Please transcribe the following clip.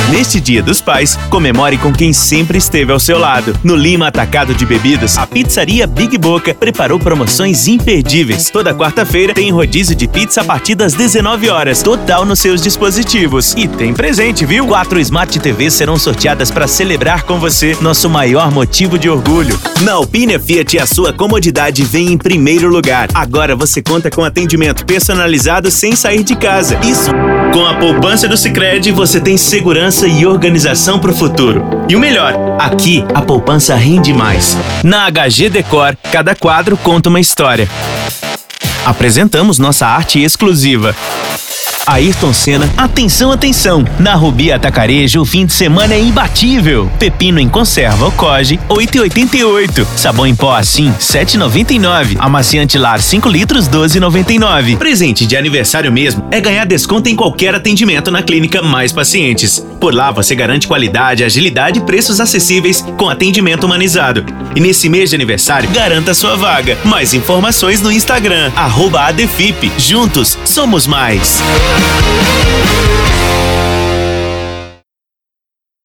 Neste Dia dos Pais, comemore com quem sempre esteve ao seu lado. No Lima Atacado de Bebidas, a pizzaria Big Boca preparou promoções imperdíveis. Toda quarta-feira tem rodízio de pizza a partir das 19 horas, total nos seus dispositivos. E tem presente, viu? 4 Smart TVs serão sorteadas para celebrar com você, nosso maior motivo de orgulho. Na Alpine Fiat, a sua comodidade vem em primeiro lugar. Agora você conta com atendimento personalizado sem sair de casa. Isso. Com a poupança do Sicredi, você tem segurança e organização para o futuro. E o melhor, aqui a poupança rende mais. Na HG Decor, cada quadro conta uma história. Apresentamos nossa arte exclusiva. Ayrton Senna, atenção, atenção! Na Rubi Atacarejo, o fim de semana é imbatível. Pepino em conserva ou Koji, 8,88. Sabão em pó assim, 7,99. Amaciante Lar 5 litros, 12,99. Presente de aniversário mesmo é ganhar desconto em qualquer atendimento na Clínica Mais Pacientes. Por lá você garante qualidade, agilidade e preços acessíveis com atendimento humanizado. E nesse mês de aniversário, garanta sua vaga. Mais informações no Instagram, @ADFIP. Juntos, somos mais.